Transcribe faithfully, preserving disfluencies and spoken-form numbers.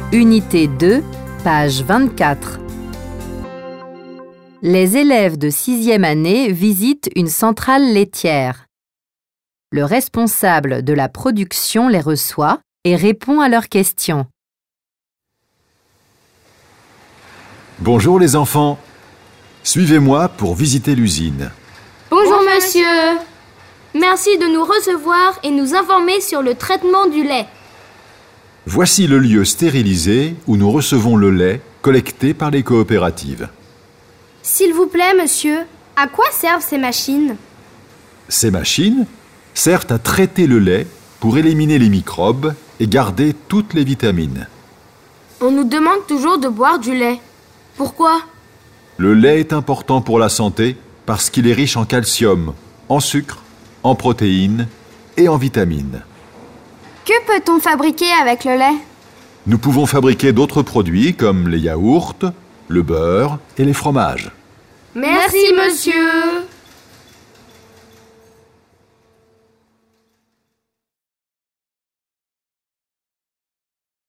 Unité deux, page vingt-quatre. Les élèves de sixième année visitent une centrale laitière. Le responsable de la production les reçoit et répond à leurs questions. Bonjour les enfants. Suivez-moi pour visiter l'usine. Bonjour monsieur. Merci de nous recevoir et nous informer sur le traitement du lait. Voici le lieu stérilisé où nous recevons le lait collecté par les coopératives. S'il vous plaît, monsieur, à quoi servent ces machines? Ces machines servent à traiter le lait pour éliminer les microbes et garder toutes les vitamines. On nous demande toujours de boire du lait. Pourquoi? Le lait est important pour la santé parce qu'il est riche en calcium, en sucre, en protéines et en vitamines. Que peut-on fabriquer avec le lait? Nous pouvons fabriquer d'autres produits comme les yaourts, le beurre et les fromages. Merci monsieur.